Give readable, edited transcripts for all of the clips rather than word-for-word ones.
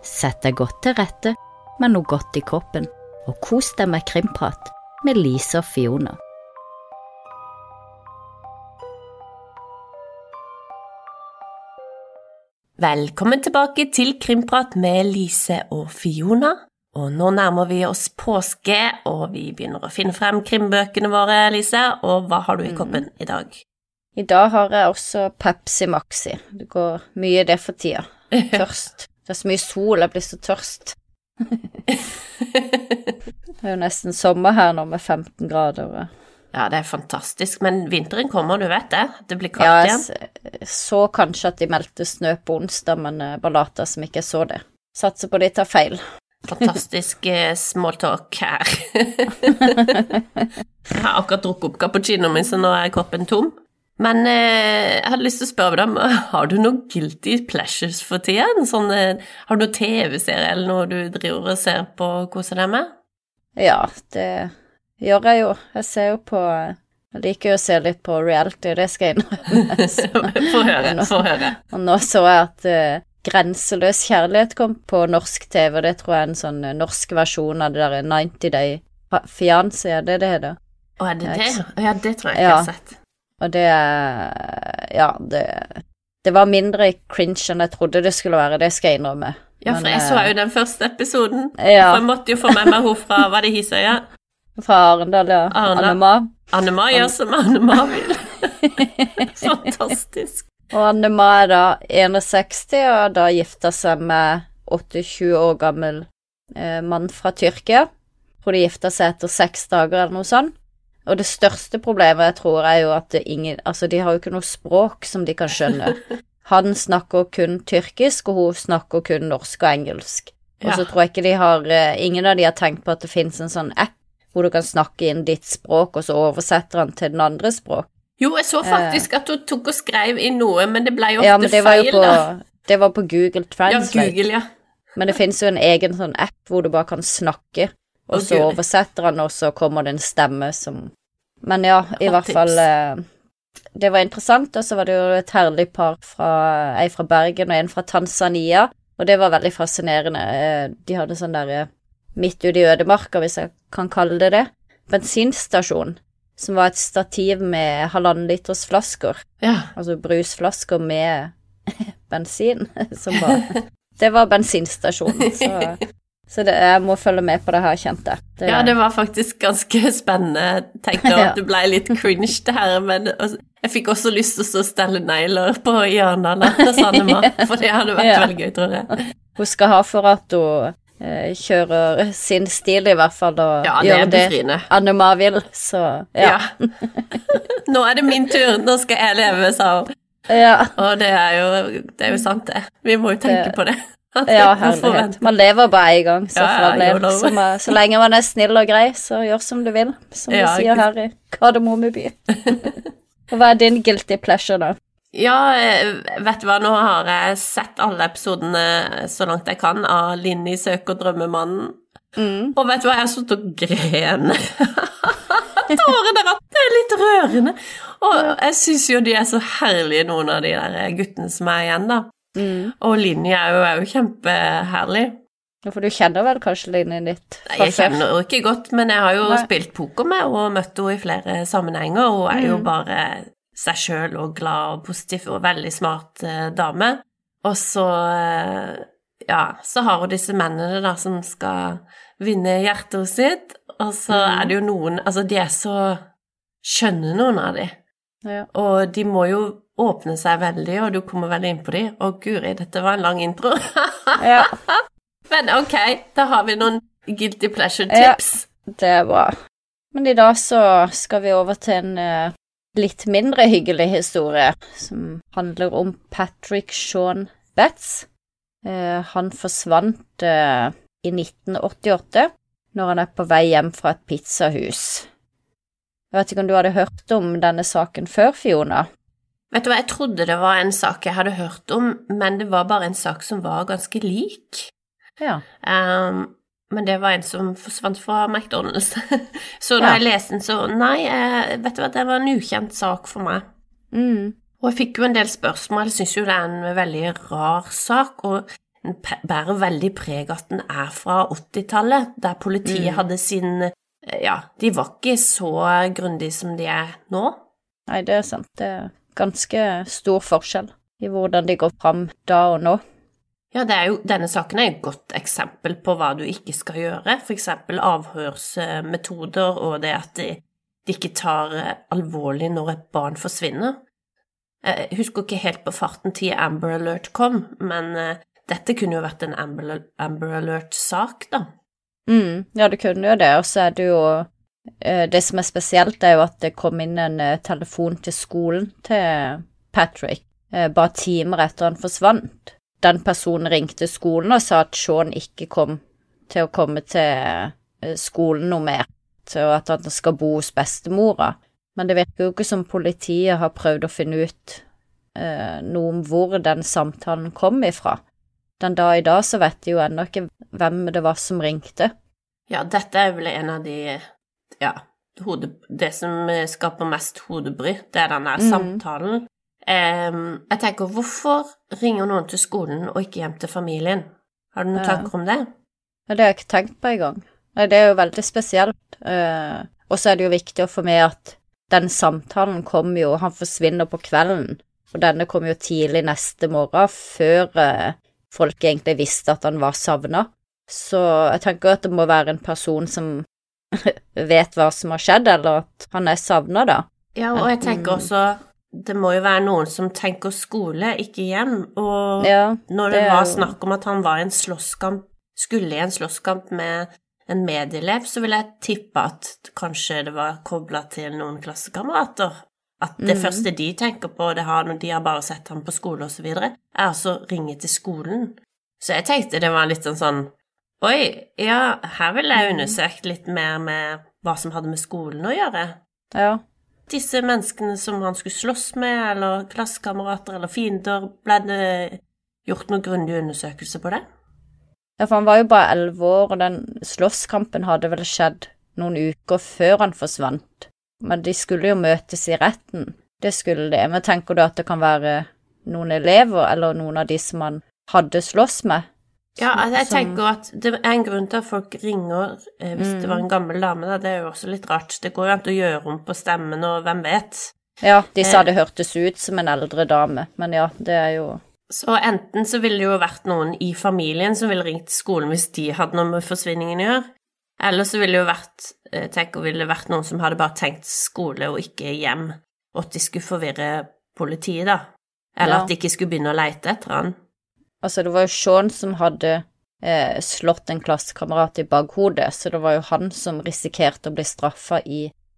Sett deg godt til rette med noe godt i kroppen, og kos deg med krimprat med Lise og Fiona. Velkommen tilbake til Krimprat med Lise og Fiona. Og nå nærmer vi oss påske, og vi begynner å finne frem krimbøkene våre, Lise. Og hva har du i koppen i dag? I dag har jeg også Pepsi Maxi. Det går mye det for tida. Tørst. Det er så mye sol, jeg blir så tørst. Det er jo nesten sommer her nå med 15 grader. Ja, det er fantastisk, men vinteren kommer, du vet det. Det blir kaldt igjen. Ja, jeg så kanskje at de meldte snø på onsdag, men bare lata som ikke så det. Satser på de tar feil. Fantastisk smalltalk her. Jeg har akkurat drukket opp cappuccino min, så nå er koppen tom. Men jeg hadde lyst til å spørre deg om, har du noen guilty pleasures for tiden? Sånn, har du noen TV-serie eller noe du driver og ser på og koser deg med? Ja, det gjør jeg jo. Jeg ser jo på, jeg liker jo å se litt på reality, det skal jeg innrømme. Få høre. Og nå så jeg at Grenseløs kjærlighet kom på norsk TV, og det tror jeg er en sånn norsk versjon av det der 90 Day Fiancé, det heter. Å, er det det? Ja, det tror jeg ikke jeg har sett. Og det, ja, det var mindre cringe enn jeg trodde det skulle være, det skal jeg innrømme. Ja, for jeg så jo den første episoden, ja. For jeg måtte jo få med meg hun fra, var det Hisøya? Fra Arendal, ja. Anne-Ma. Anne-Ma, ja, som Anne-Ma vil. Fantastisk. Og Anne-Ma er da 61, og da gifta seg med 28 år gammel mann fra Tyrkia. Jeg tror de gifta seg etter 6 dager eller noe sånt. Og det største problemet, jeg tror, er jo at de har jo ikke noe språk som de kan skjønne. Han snakker kun tyrkisk, og hun snakker kun norsk og engelsk. Og så tror jeg ikke ingen av de har tenkt på at det finnes en sånn app hvor du kan snakke inn ditt språk, og så oversetter han til den andre språk. Jo, jeg så faktisk at hun tok og skrev inn noe, men det ble jo ofte feil, da. Det var på Google Translate. Ja, Google, ja. Men det finnes jo en egen sånn app hvor du bare kan snakke, og så oversetter han, og så kommer det en stemme som... Men ja, i hvert fall, det var interessant, og så var det jo et herlig par en fra Bergen og en fra Tanzania, og det var veldig fascinerende. De hadde sånn der, midt ute i ødemarka, hvis jeg kan kalle det, bensinstasjon, som var et stativ med 1,5 liters flasker, altså brusflasker med bensin, som det var bensinstasjonen, så jeg må følge med på det her, kjente jeg. Ja, det var faktisk ganske spennende. Tenkte at det ble litt cringe det her, men jeg fikk også lyst til å stelle negler på hjørnene til Anne-Ma, for det hadde vært veldig gøy, tror jeg. Hun skal ha for at hun kjører sin stil i hvert fall, og gjør det Anne-Ma vil, så ja. Nå er det min tur, nå skal jeg leve, sa hun. Ja. Og det er jo sant det. Vi må jo tenke på det. Ja, herlighet. Man lever bare en gang, så lenge man er snill og grei, så gjør som du vil, som vi sier her i Kardemommeby. Og hva er din guilty pleasure da? Ja, vet du hva, nå har jeg sett alle episodene så langt jeg kan av Linni søker drømmemannen, og vet du hva, jeg har stått og gren. Tårene der, det er litt rørende, og jeg synes jo de er så herlige, noen av de der guttene som er igjen da. Og Linni er jo kjempeherlig. For du kjenner vel kanskje Linni litt? Jeg kjenner henne ikke godt, men jeg har jo spilt poker med og møtt henne i flere sammenhenger, og er jo bare seg selv og glad og positiv og veldig smart dame. Og så, så har hun disse mennene da som skal vinne hjertet sitt, og så er det jo noen, altså de er så skjønne noen av de. Og de må jo åpne seg veldig, og du kommer veldig inn på de. Og Guri, dette var en lang intro. Men ok, da har vi noen guilty pleasure tips. Ja, det er bra. Men i dag så skal vi over til en litt mindre hyggelig historie, som handler om Patrick Sean Betts. Han forsvant i 1988, når han er på vei hjem fra et pizzahus. Jeg vet ikke om du hadde hørt om denne saken før, Fiona? Vet du hva, jeg trodde det var en sak jeg hadde hørt om, men det var bare en sak som var ganske lik. Ja. Men det var en som forsvant fra McDonald's. Så da jeg leste den, så vet du hva, det var en ukjent sak for meg. Og jeg fikk jo en del spørsmål, jeg synes jo det er en veldig rar sak, og bærer veldig preg at den fra 80-tallet, der politiet hadde sin, de var ikke så grundige som de nå. Nei, det sant. Det ganske stor forskjell i hvordan de går fram da og nå. Ja, denne saken et godt eksempel på hva du ikke skal gjøre, for eksempel avhørsmetoder og det at de ikke tar alvorlig når et barn forsvinner. Jeg husker ikke helt på farten til Amber Alert kom, men dette kunne jo vært en Amber Alert-sak, da. Ja, det kunne jo det, og så det jo det som spesielt jo at det kom inn en telefon til skolen til Patrick, bare timer etter han forsvant. Den personen ringte skolen og sa at Sean ikke kom til å komme til skolen noe mer, til at han skal bo hos bestemora. Men det virker jo ikke som politiet har prøvd å finne ut noe om hvor den samtalen kom ifra. Den dag i dag så vet de jo ennå ikke hvem det var som ringte. Ja, dette vel en av de, det som skaper mest hodebry, det denne samtalen. Jeg tenker, hvorfor ringer noen til skolen og ikke hjem til familien? Har du noen tanker om det? Ja, det har jeg ikke tenkt på engang. Det jo veldig spesielt. Og så det jo viktig å få med at den samtalen kom jo, han forsvinner på kvelden, og denne kom jo tidlig neste morgen, før folk egentlig visste at han var savnet. Så jeg tenker at det må være en person som vet hva som har skjedd, eller at han savnet da. Ja, og jeg tenker også, det må jo være noen som tenker skole, ikke hjem, og når det var snakk om at han var skulle i en slåsskamp med en medelev, så vil jeg tippe at kanskje det var koblet til noen klassekamerater. At det første de tenker på, når de har bare sett ham på skole og så videre, altså ringe til skolen. Så jeg tenkte det var litt sånn, oi, ja, her vil jeg undersøkt litt mer med hva som hadde med skolen å gjøre. Ja. Disse menneskene som han skulle slåss med, eller klassekamerater, eller fiender, ble det gjort noen grundig undersøkelse på det? Ja, for han var jo bare 11 år, og den slåsskampen hadde vel skjedd noen uker før han forsvant. Men de skulle jo møtes i retten, det skulle det. Men tenker du at det kan være noen elever, eller noen av de som han hadde slåss med? Ja, jeg tenker at det en grunn til at folk ringer, hvis det var en gammel dame, da, det jo også litt rart. Det går jo an å gjøre om på stemmen, og hvem vet? Ja, de sa det hørtes ut som en eldre dame, men ja, det jo... Så enten så ville det jo vært noen i familien som ville ringt til skolen hvis de hadde noe med forsvinningen å gjøre, eller så ville det jo vært, ville det vært noen som hadde bare tenkt skole og ikke hjem, og at de skulle forvirre politiet da, eller at de ikke skulle begynne å lete etter han. Altså, det var jo Sean som hadde slått en klassekamerat i bakhodet, så det var jo han som risikerte å bli straffet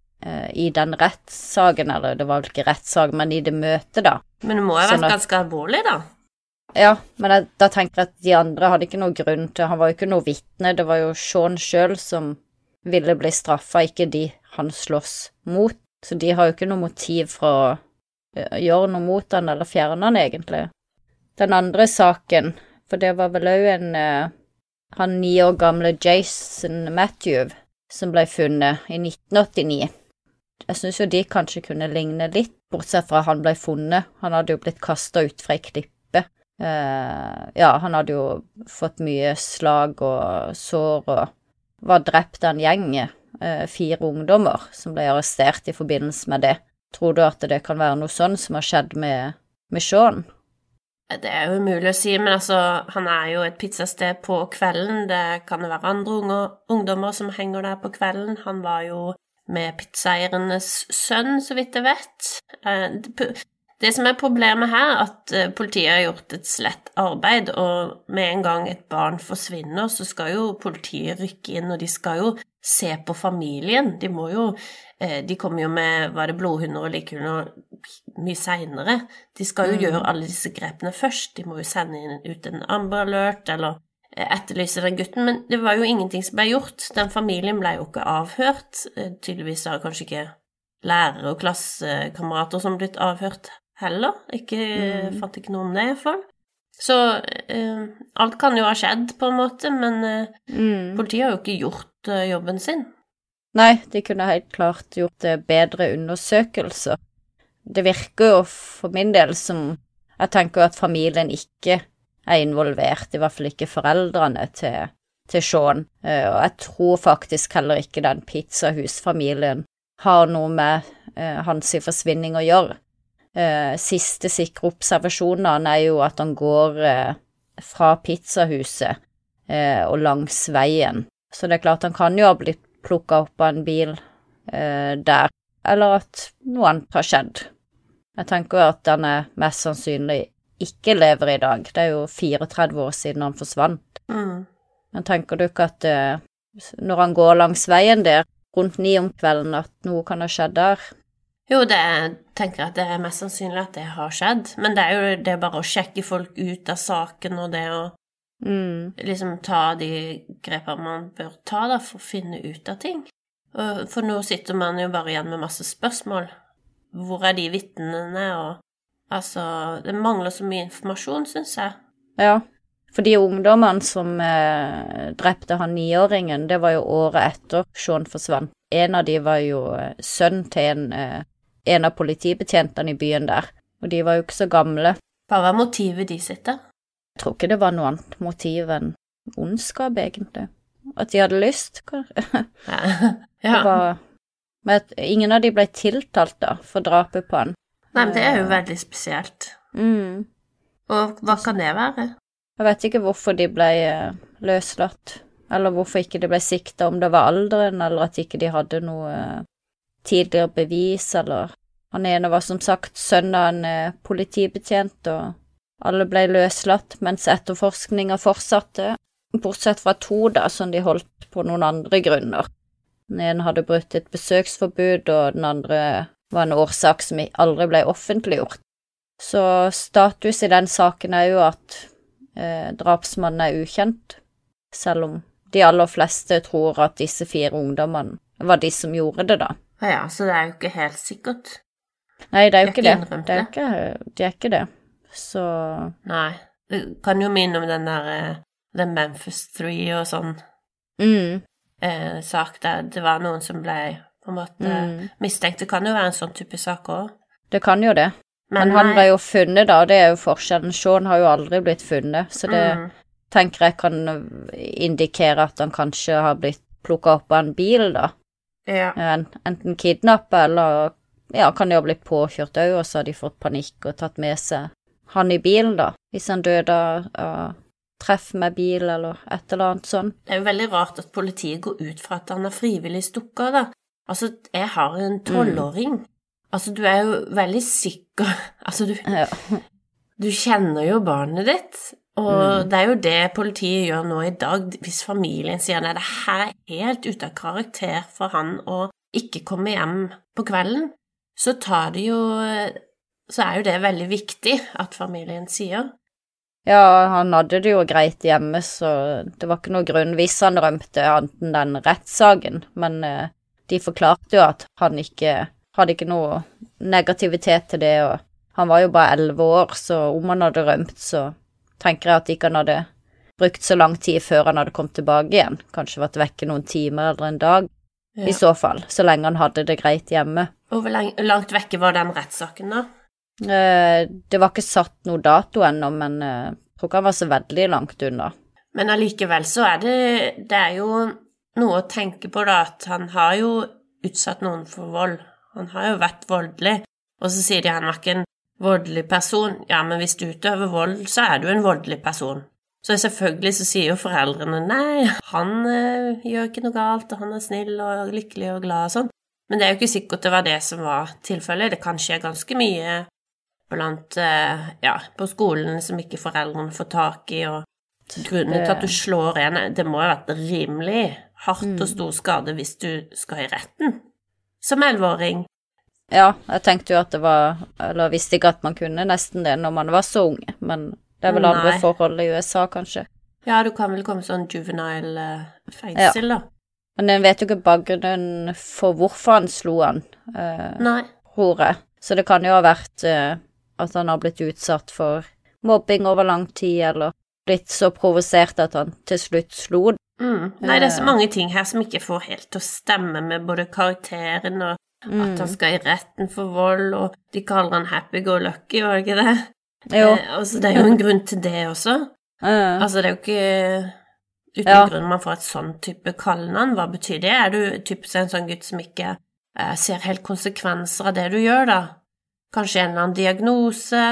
i den rettssaken, eller det var vel ikke rettssak, men i det møtet da. Men det må jo ha vært ganske alvorlig da. Ja, men da tenker jeg at de andre hadde ikke noe grunn til, han var jo ikke noe vittne, det var jo Sean selv som ville bli straffet, ikke de han slåss mot, så de har jo ikke noe motiv for å gjøre noe mot han eller fjerne han egentlig. Den andre saken, for det var vel også han 9 år gamle Jason Matthew som ble funnet i 1989. Jeg synes jo de kanskje kunne ligne litt, bortsett fra han ble funnet. Han hadde jo blitt kastet ut fra en klippe. Han hadde jo fått mye slag og sår og var drept av en gjeng, 4 ungdommer som ble arrestert i forbindelse med det. Tror du at det kan være noe sånn som har skjedd med Sean? Det jo umulig å si, men altså, han jo et pizzasted på kvelden. Det kan jo være andre ungdommer som henger der på kvelden. Han var jo med pizzaeiernes sønn, så vidt jeg vet. Det som problemet her, at politiet har gjort et slett arbeid, og med en gang et barn forsvinner, så skal jo politiet rykke inn, og de skal jo se på familien. De kommer jo med, blodhunder og likhunder mye senere. De skal jo gjøre alle disse grepene først. De må jo sende ut en Amber Alert, eller etterlyse den gutten, men det var jo ingenting som ble gjort. Den familien ble jo ikke avhørt. Tydeligvis har kanskje ikke lærere og klassekamerater som blitt avhørt heller. Fant ikke noe om det i hvert fall. Så alt kan jo ha skjedd på en måte, men politiet har jo ikke gjort jobben sin. Nei, de kunne helt klart gjort bedre undersøkelser. Det virker jo for min del som, jeg tenker at familien ikke involvert, i hvert fall ikke foreldrene til Sean, og jeg tror faktisk heller ikke den pizzahusfamilien har noe med hans forsvinning å gjøre. Siste sikre observasjonene jo at han går fra pizzahuset og langs veien, så det klart han kan jo ha blitt plukket opp av en bil der, eller at noe annet har skjedd. Jeg tenker at han mest sannsynlig ikke lever i dag. Det jo 34 år siden han forsvant. Men tenker du ikke at når han går langs veien der, rundt 9 om kvelden, at noe kan ha skjedd der? Jo, tenker jeg at det mest sannsynlig at det har skjedd, men det jo det bare å sjekke folk ut av saken, og det å liksom ta de grepene man bør ta da, for å finne ut av ting. For nå sitter man jo bare igjen med masse spørsmål. Hvor de vittnene, og altså, det mangler så mye informasjon, synes jeg. Ja, for de ungdommene som drepte han 9-åringen, det var jo året etter Sean forsvant. En av de var jo sønn til en av politibetjentene i byen der, og de var jo ikke så gamle. Hva var motivet de sitter? Jeg tror ikke det var noe annet motiv enn ondskap, egentlig. At de hadde lyst, kanskje. Ja. Men ingen av de ble tiltalt da, for drapet på han. Nei, men det jo veldig spesielt. Og hva kan det være? Jeg vet ikke hvorfor de ble løslatt, eller hvorfor ikke de ble siktet, om det var alderen, eller at ikke de hadde noe tidligere bevis, eller han ene var som sagt sønn av en politibetjent, og alle ble løslatt, mens etterforskningen fortsatte, bortsett fra 2 da, som de holdt på noen andre grunner. Den ene hadde brutt et besøksforbud, og den andre var en årsak som aldri ble offentliggjort. Så status i den saken jo at drapsmannen ukjent, selv om de aller fleste tror at disse 4 ungdommene var de som gjorde det da. Ja, så det jo ikke helt sikkert. Nei, det jo ikke det. Det ikke det. Så... Nei, det kan jo minne om den der den Memphis 3 og sånn sak der det var noen som ble på en måte mistenkt. Det kan jo være en sånn type sak også. Det kan jo det. Men han ble jo funnet da, og det jo forskjellen. Sean har jo aldri blitt funnet, så det tenker jeg kan indikere at han kanskje har blitt plukket opp av en bil da. Ja. Enten kidnappet, eller ja, kan jo ha blitt påkjørt også, og så har de fått panikk og tatt med seg han i bilen da, hvis han døde av treff med bil eller et eller annet sånn. Det jo veldig rart at politiet går ut fra at han har frivillig stukket da. Altså, jeg har en 12-åring. Altså, du jo veldig sikker. Altså, du kjenner jo barnet ditt, og det jo det politiet gjør nå i dag. Hvis familien sier nei, det her helt ute av karakter for han å ikke komme hjem på kvelden, så jo det veldig viktig at familien sier. Ja, han hadde det jo greit hjemme, så det var ikke noe grunn hvis han rømte anten den rettssaken, men de forklarte jo at han hadde ikke noe negativitet til det, og han var jo bare 11 år, så om han hadde rømt, så tenker jeg at ikke han hadde brukt så lang tid før han hadde kommet tilbake igjen. Kanskje vært vekke noen timer eller en dag, i så fall, så lenge han hadde det greit hjemme. Og hvor langt vekke var den rettssaken da? Det var ikke satt noe dato ennå, men jeg tror ikke han var så veldig langt unna. Men allikevel så det jo noe å tenke på da, at han har jo utsatt noen for vold. Han har jo vært voldelig, og så sier de han var ikke en voldelig person. Ja, men hvis du utøver vold, så du en voldelig person. Så selvfølgelig så sier jo foreldrene, nei, han gjør ikke noe galt, og han snill og lykkelig og glad og sånn. Men det jo ikke sikkert det var det som var tilfellet. Det kan skje ganske mye blant, på skolen som ikke foreldrene får tak i, og grunnen til at du slår en, det må jo ha vært rimelig hardt og stor skade hvis du skal i retten. Som 11-åring. Ja, jeg tenkte jo at det var, eller visste ikke at man kunne nesten det når man var så unge, men det vel andre forhold i USA kanskje. Ja, du kan vel komme sånn juvenile fengsel da. Men jeg vet jo ikke bakgrunnen for hvorfor han slo han, Hore. Så det kan jo ha vært at han har blitt utsatt for mobbing over lang tid, eller blitt så provosert at han til slutt slo. Nei, det så mange ting her som ikke får helt til å stemme med både karakteren og at han skal i retten for vold, og de kaller han happy-go-lucky, var det ikke det? Altså, det jo en grunn til det også. Altså, det jo ikke uten grunn man får et sånn type kallenavn. Hva betyr det? Du typisk en sånn gutt som ikke ser helt konsekvenser av det du gjør, da? Kanskje en eller annen diagnose?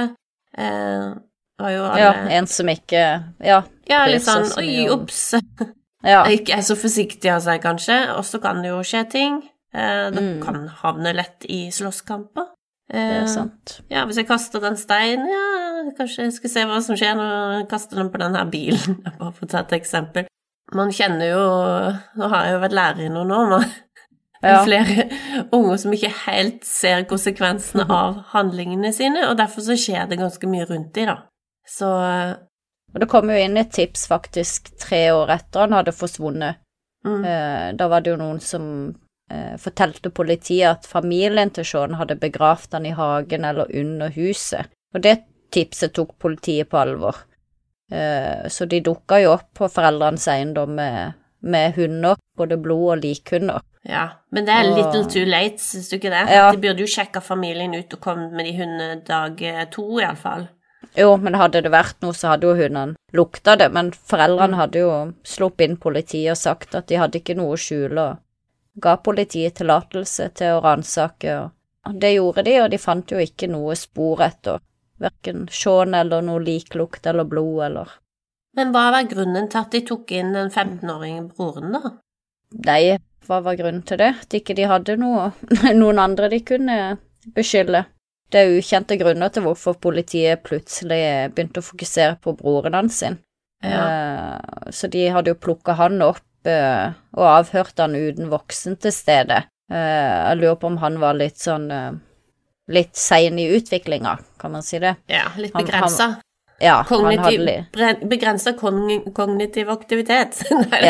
En som ikke litt sånn, opps. Ikke så forsiktig av seg, kanskje, og så kan det jo skje ting. Det kan havne lett i slåsskamper. Det sant. Hvis jeg kaster en stein, kanskje jeg skal se hva som skjer når jeg kaster den på denne bilen, bare for å ta et eksempel. Man kjenner jo, nå har jeg jo vært lærer i noen år, men flere unger som ikke helt ser konsekvensene av handlingene sine, og derfor så skjer det ganske mye rundt de, da. Så... Og det kom jo inn et tips faktisk 3 år etter han hadde forsvunnet. Da var det jo noen som fortalte politiet at familien til Sean hadde begravd han i hagen eller under huset. Og det tipset tok politiet på alvor. Så de dukket jo opp på foreldrenes eiendom med hunder, både blod- og likhunder. Ja, men det little too late, synes du ikke det? De burde jo sjekke familien ut og komme med de hundene dag 2 i alle fall. Jo, men hadde det vært noe, så hadde jo hundene lukta det, men foreldrene hadde jo sluppet inn politiet og sagt at de hadde ikke noe å skjule, og ga politiet tillatelse til å ransake, og det gjorde de, og de fant jo ikke noe spor etter, hverken Sean eller noe liklukt eller blod eller... Men hva var grunnen til at de tok inn den 15-åringen broren da? Nei, hva var grunnen til det? At ikke de hadde noen andre de kunne beskylde. Det ukjente grunner til hvorfor politiet plutselig begynte å fokusere på broren hans sin. Så de hadde jo plukket han opp og avhørt han uten voksen til stede. Jeg lurer på om han var litt sånn, litt sen i utviklingen, kan man si det? Ja, litt begrenset. Begrenset kognitiv aktivitet.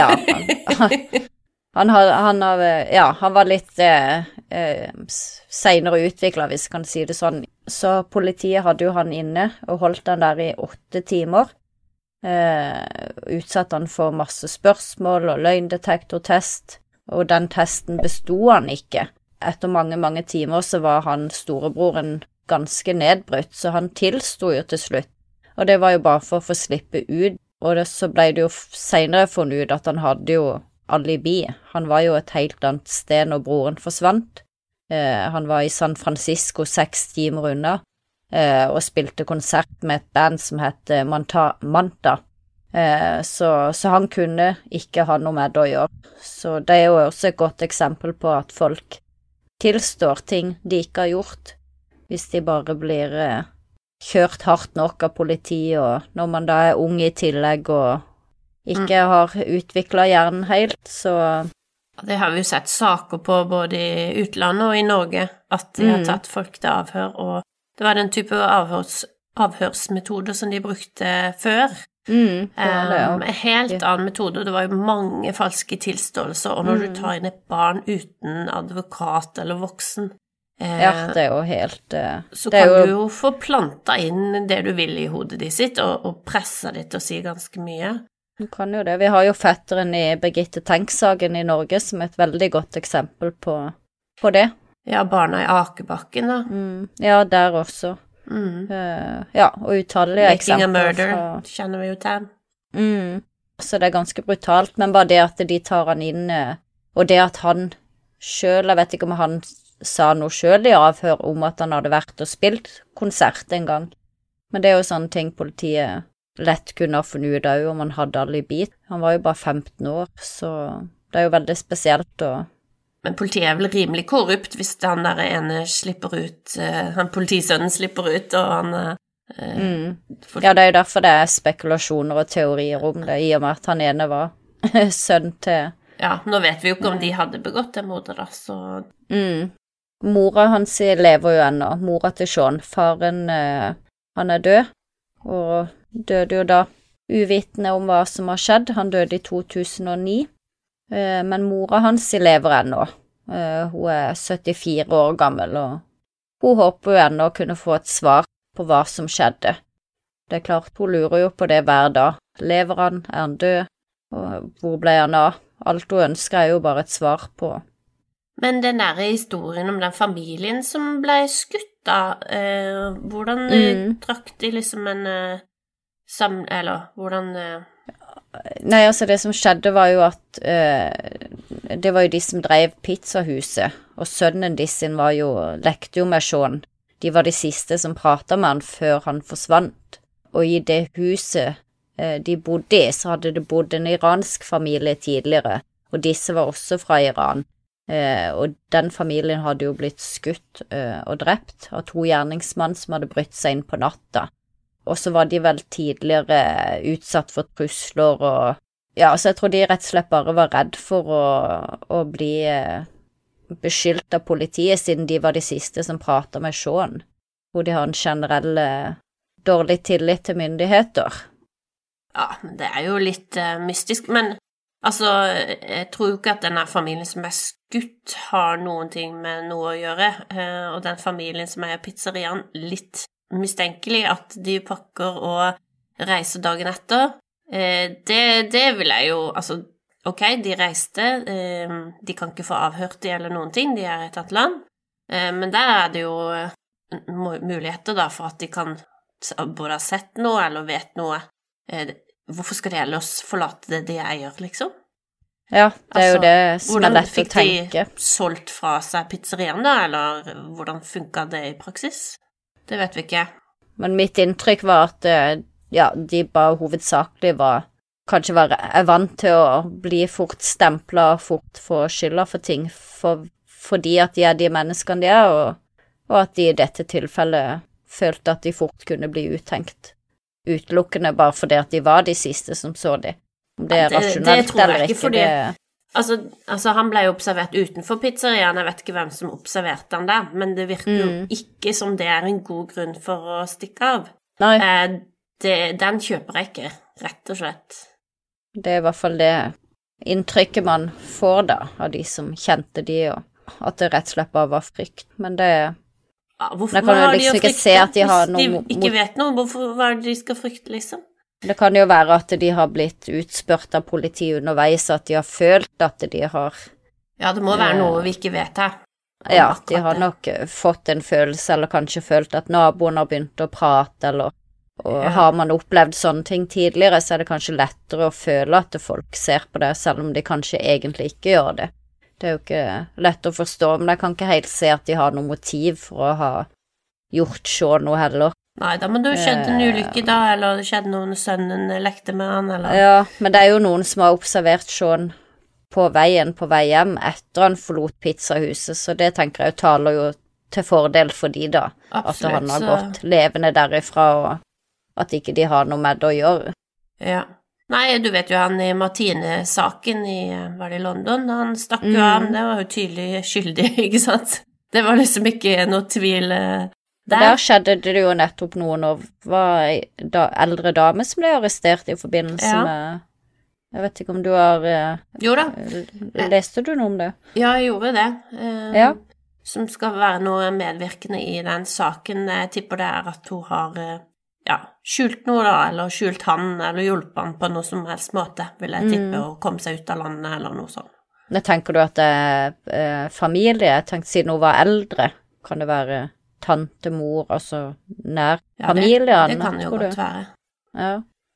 Han var litt senere utviklet, hvis jeg kan si det sånn. Så politiet hadde jo han inne og holdt han der i 8 timer. Utsatt han for masse spørsmål og løgndetektortest, og den testen bestod han ikke. Etter mange, mange timer så var han storebroren ganske nedbrutt, så han tilstod jo til slutt. Og det var jo bare for å få slippe ut, og så ble det jo senere funnet ut at han hadde jo alibi. Han var jo et helt annet sted når broren forsvant. Han var i San Francisco 6 timer unna, og spilte konsert med et band som het Manta. Så han kunne ikke ha noe med det å gjøre. Så det er jo også et godt eksempel på at folk tilstår ting de ikke har gjort, hvis de bare blir kjørt hardt nok av politi, og når man da er ung i tillegg og ikke har utviklet hjernen helt, så... Det har vi jo sett saker på både i utlandet og i Norge, at de har tatt folk til avhør, og det var den type avhørsmetoder som de brukte før. En helt annen metode, det var jo mange falske tilståelser, og når du tar inn et barn uten advokat eller voksen, det er jo helt... så kan du jo få plantet inn det du vil i hodet ditt sitt, og presse det til å si ganske mye. Du kan jo det. Vi har jo fetteren i Birgitte Tengs-saken i Norge som et veldig godt eksempel på det. Ja, barna i Akebakken da. Ja, der også. Og utallige eksempler. Making a Murder, kjenner vi jo til. Så det er ganske brutalt, men bare det at de tar han inn, og det at han selv, jeg vet ikke om han sa noe selv i avhør om at han hadde vært og spilt konsert en gang. Men det er jo sånne ting politiet lett kunne ha funnet ut av om han hadde alibi. Han var jo bare 15 år, så det er jo veldig spesielt å... Men politiet er vel rimelig korrupt hvis han der ene slipper ut, han politisønnen slipper ut, og han... Ja, det er jo derfor det er spekulasjoner og teorier om det, i og med at han ene var sønn til... Ja, nå vet vi jo ikke om de hadde begått det mordet da, så... Mora hans lever jo ennå, mora til Sean. Faren, han er død, og døde jo da uvitende om hva som har skjedd. Han døde i 2009, men mora hans lever ennå. Hun er 74 år gammel, og hun håper jo ennå å kunne få et svar på hva som skjedde. Det er klart, hun lurer jo på det hver dag. Lever han? Er han død? Og hvor ble han av? Alt hun ønsker er jo bare et svar på. Men den der historien om den familien som ble skutt da. Hvordan trakk de liksom en eller hvordan Nei, altså det som skjedde var jo at det var jo de som drev pizzahuset, og sønnen de sin lekte jo med Sean. De var de siste som pratet med han før han forsvant. Og i det huset de bodde i, så hadde det bodd en iransk familie tidligere, og disse var også fra Iran. Og den familien hadde jo blitt skutt og drept av 2 gjerningsmann som hadde brytt seg inn på natta. Og så var de vel tidligere utsatt for trusler og ja, så jeg tror de rett og slett bare var redd for å bli beskyldt av politiet, siden de var de siste som pratet med Sean, hvor de har en generell dårlig tillit til myndigheter. Ja, det jo litt mystisk, men altså, jeg tror jo ikke at denne familien som skutt har noen ting med noe å gjøre, og den familien som i pizzeriaen, litt mistenkelig at de pakker og reiser dagen etter. Det vil jeg jo, altså, ok, de reiste, de kan ikke få avhørt de eller noen ting, de i et annet land, men der det jo muligheter da for at de kan både ha sett noe eller vet noe. Hvorfor skal de ellers forlate det de eier, liksom? Ja, det jo det som lett å tenke. Hvordan fikk de solgt fra seg pizzerien da, eller hvordan funket det i praksis? Det vet vi ikke. Men mitt inntrykk var at ja, de bare hovedsakelig kanskje er vant til å bli fort stemplet og fort få skylda for ting, fordi at de de menneskene de og at de i dette tilfellet følte at de fort kunne bli uttenkt utelukkende bare fordi at de var de siste som så de. Om det rasjonelt eller ikke, fordi, altså han ble jo observert utenfor pizzeriaen, jeg vet ikke hvem som observerte han der, men det virker jo ikke som det en god grunn for å stikke av. Nei. Den kjøper jeg ikke, rett og slett. Det i hvert fall det inntrykket man får da, av de som kjente de, og at det rett og slett bare var frykt. Men det hvorfor kan jo liksom ikke se at de har noe... Hvis de ikke vet noe, hva de skal frykte, liksom? Det kan jo være at de har blitt utspurt av politiet underveis, at de har følt at de har... Ja, det må være noe vi ikke vet her. Ja, de har nok fått en følelse, eller kanskje følt at naboen har begynt å prate, eller... Og har man opplevd sånne ting tidligere, så det kanskje lettere å føle at folk ser på det, selv om de kanskje egentlig ikke gjør det. Det jo ikke lett å forstå, men jeg kan ikke helt se at de har noe motiv for å ha gjort så noe heller. Nei, da må det jo skjedde en ulykke da, eller det skjedde noe når sønnen lekte med han, eller... Ja, men det jo noen som har observert Sean på vei hjem etter han forlot pizzahuset, så det tenker jeg taler jo til fordel for de da. Absolutt, at han har gått levende derifra, og at ikke de har noe med det å gjøre. Ja. Nei, du vet jo han i Martine-saken var det i London, han stakk jo av, det var jo tydelig skyldig, ikke sant? Det var liksom ikke noe tvil der. Der skjedde det jo nettopp noen år, var eldre dame som ble arrestert i forbindelse med, jeg vet ikke om du har, jo da. Leste du noe om det? Ja, jeg gjorde det. Ja. Som skal være noe medvirkende i den saken, jeg tipper det at hun har... skjult noe da, eller skjult han, eller hjulpet han på noe som helst måte, vil jeg tippe, å komme seg ut av landet, eller noe sånt. Men tenker du at det familie, jeg tenkte siden hun var eldre, kan det være tante, mor, altså nær familien? Det kan jo godt være. Ja.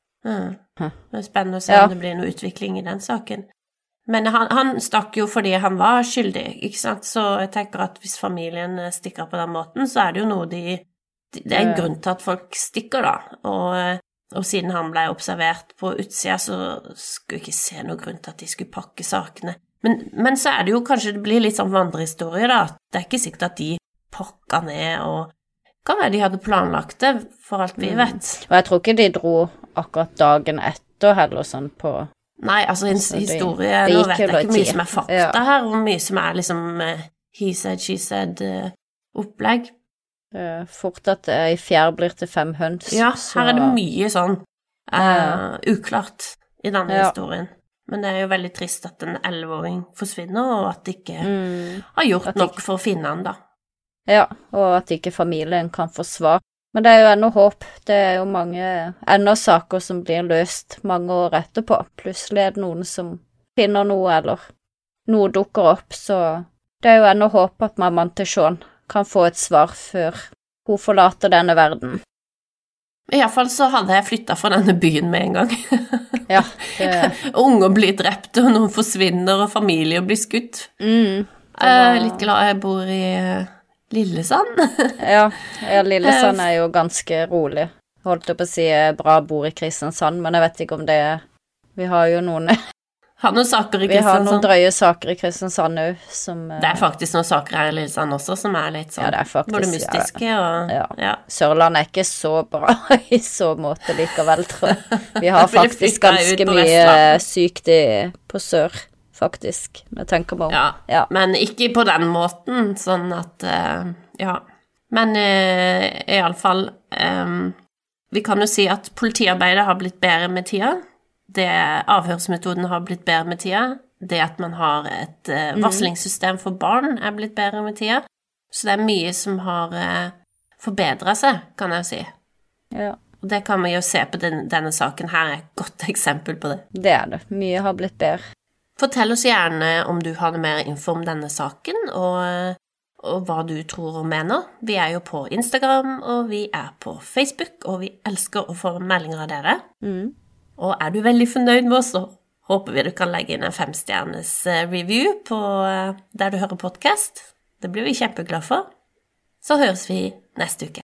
Det spennende å se om det blir noe utvikling i den saken. Men han stakk jo fordi han var skyldig, ikke sant? Så jeg tenker at hvis familien stikker på den måten, så det jo noe det en grunn til at folk stikker da, og siden han ble observert på utsida, så skulle jeg ikke se noen grunn til at de skulle pakke sakene. Men så det jo kanskje, det blir litt sånn vandrehistorie da, det ikke sikkert at de pakket ned, og kan være de hadde planlagt det, for alt vi vet. Og jeg tror ikke de dro akkurat dagen etter heller sånn på... Nei, altså en historie, nå vet jeg ikke mye som fakta her, og mye som liksom he said, she said opplegg. Fort at I fjerde blir til 5 høns. Ja, her det mye sånn uklart i denne historien. Men det jo veldig trist at en 11-åring forsvinner, og at de ikke har gjort nok for å finne han da. Ja, og at ikke familien kan få svar. Men det jo ennå håp. Det jo mange ennå saker som blir løst mange år etterpå. Plutselig det noen som finner noe, eller noe dukker opp, så det jo ennå håp at mammaen til Sean kan få et svar før hun forlater denne verden. I hvert fall så hadde jeg flyttet fra denne byen med en gang. Ja. Unger blir drept, og noen forsvinner, og familier blir skutt. Jeg er litt glad jeg bor i Lillesand. Ja, Lillesand er jo ganske rolig. Holdt jeg på å si bra bor i Kristiansand, men jeg vet ikke om det vi har jo noen Har noen saker i Vi har noen drøye saker i Kristiansand nå, som Det er faktisk noen saker her i Lillesand også, som er litt sånn det er faktisk, både mystiske og Sørland er ikke så bra i så måte likevel, tror jeg. Vi har faktisk ganske mye sykt på sør, faktisk, når jeg tenker meg om. Ja, men ikke på den måten, sånn at Men i alle fall vi kan jo si at politiarbeidet har blitt bedre med tida. Avhørsmetoden har blitt bedre med tida. Det at man har et varslingssystem for barn er blitt bedre med tida. Så det er mye som har forbedret seg, kan jeg si. Ja. Og det kan vi jo se på denne saken her, er et godt eksempel på det. Det er det. Mye har blitt bedre. Fortell oss gjerne om du har mer info om denne saken, og hva du tror og mener. Vi er jo på Instagram, og vi er på Facebook, og vi elsker å få meldinger av dere. Og er du veldig fornøyd med oss, så håper vi du kan legge inn en 5-stjerners review på der du hører podcast. Det blir vi kjempeglad for. Så høres vi neste uke.